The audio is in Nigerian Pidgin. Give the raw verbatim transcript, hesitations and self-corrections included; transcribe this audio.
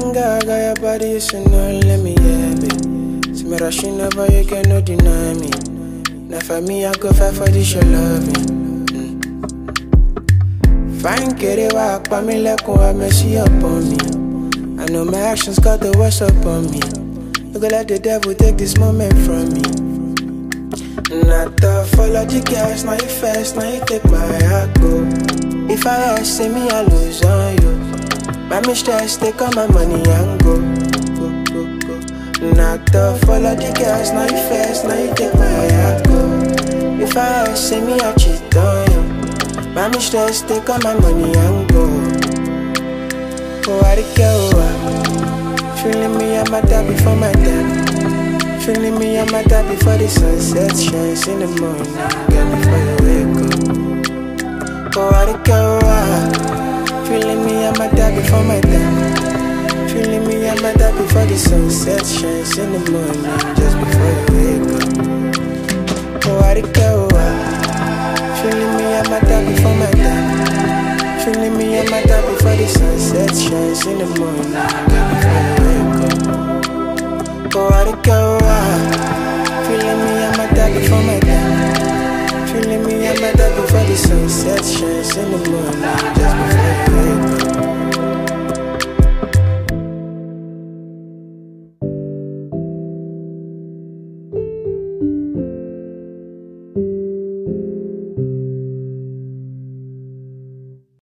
Fine girl, got your body, you should know, let me have it. See me rushing over, you can no deny me. Now for me, I go fight for this your loving. Mm. Fine, get it, walk by me like one mercy upon me. I know my actions got the worst upon me. You go let the devil take this moment from me. Not to follow the gas, now you fast, now you take my heart go. If I ask, say me, I lose on you. My mistress, take all my money and go, go, go, go. Not to follow the gas, now you fast, now you take my heart go. If I ask, say me, I cheat on you. My mistress, take all my money and go. Oh, I don't care, oh, feeling me, I'm a dad before my time. Feeling me, I'm a dad before the sunset shines in the morning. Get before you wake up. Oh, I don't care, oh, feeling me, I'm a dad before my time. Feeling me, I'm a dad before the sunset shines in the morning. Just before you wake up. Oh, I don't care, oh, feeling me, I'm a dad before my time. Feeling me, I'm a dad before the sunset shines in the morning. Just before you wake up. Oh, I don't care, feeling me, I'm a dad before my time.